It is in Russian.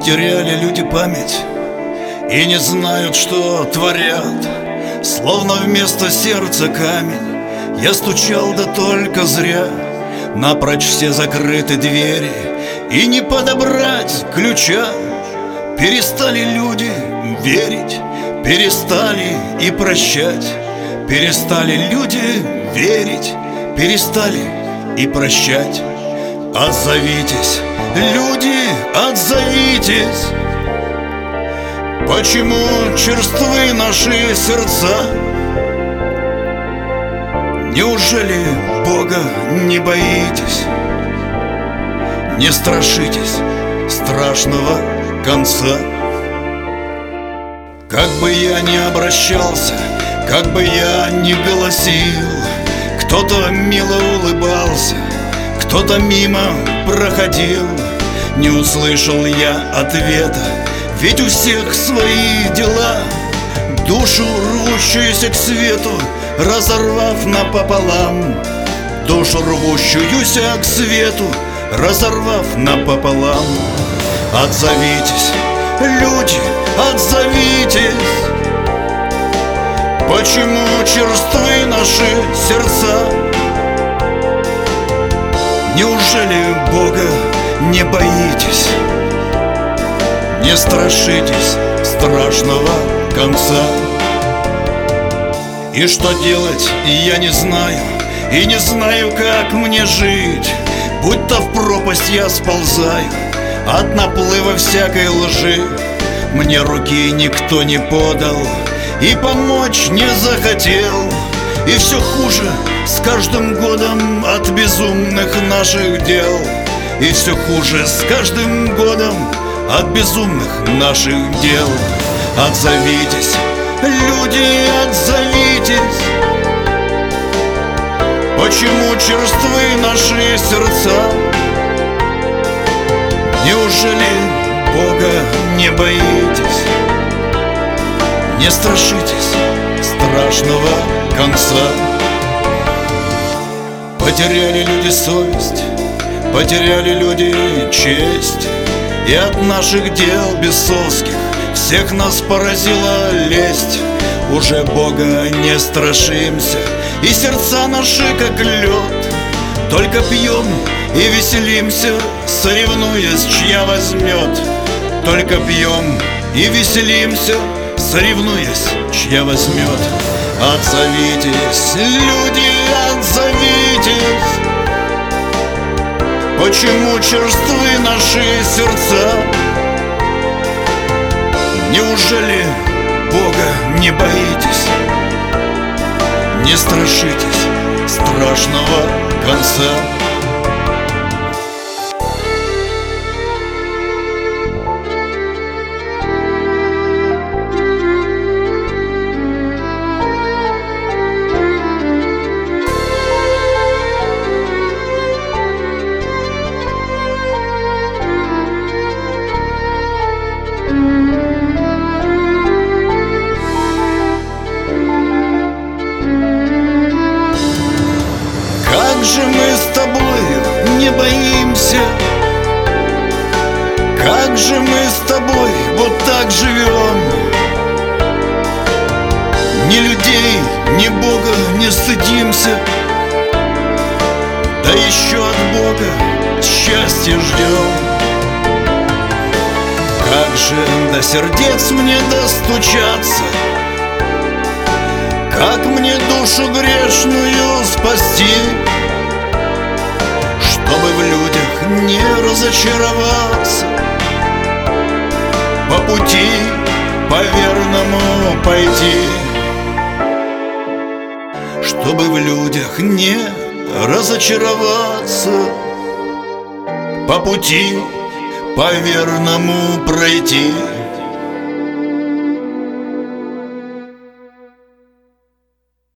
Потеряли люди память и не знают, что творят. Словно вместо сердца камень. Я стучал, да только зря. Напрочь все закрыты двери, и не подобрать ключа. Перестали люди верить, перестали и прощать. Перестали люди верить, перестали и прощать. Отзовитесь, люди, отзовитесь. Почему черствы наши сердца? Неужели Бога не боитесь? Не страшитесь страшного конца. Как бы я ни обращался, как бы я ни голосил, кто-то мило улыбался, кто-то мимо проходил. Не услышал я ответа, ведь у всех свои дела. Душу, рвущуюся к свету, разорвав напополам. Душу, рвущуюся к свету, разорвав напополам. Отзовитесь, люди, отзовитесь. Почему черствы наши сердца? Неужели Бога не боитесь? Не страшитесь страшного конца. И что делать, я не знаю, и не знаю, как мне жить. Будто в пропасть я сползаю от наплыва всякой лжи. Мне руки никто не подал и помочь не захотел. И все хуже с каждым годом от безумных наших дел. И все хуже с каждым годом от безумных наших дел. Отзовитесь, люди, отзовитесь. Почему черствы наши сердца? Неужели Бога не боитесь? Не страшитесь страшного конца. Потеряли люди совесть, потеряли люди честь. И от наших дел бесовских всех нас поразила лесть. Уже Бога не страшимся, и сердца наши как лед. Только пьем и веселимся, соревнуясь, чья возьмет. Только пьем и веселимся, соревнуясь, чья возьмет. Отзовитесь, люди, отзовитесь. Почему черствы наши сердца? Неужели Бога не боитесь? Не страшитесь страшного конца. Как же мы с тобой не боимся? Как же мы с тобой вот так живем? Ни людей, ни Бога не стыдимся, да еще от Бога счастья ждем. Как же до сердец мне достучаться? Как мне душу грешную спасти, чтобы в людях не разочароваться, по пути по верному пойти, чтобы в людях не разочароваться, по пути по верному пройти.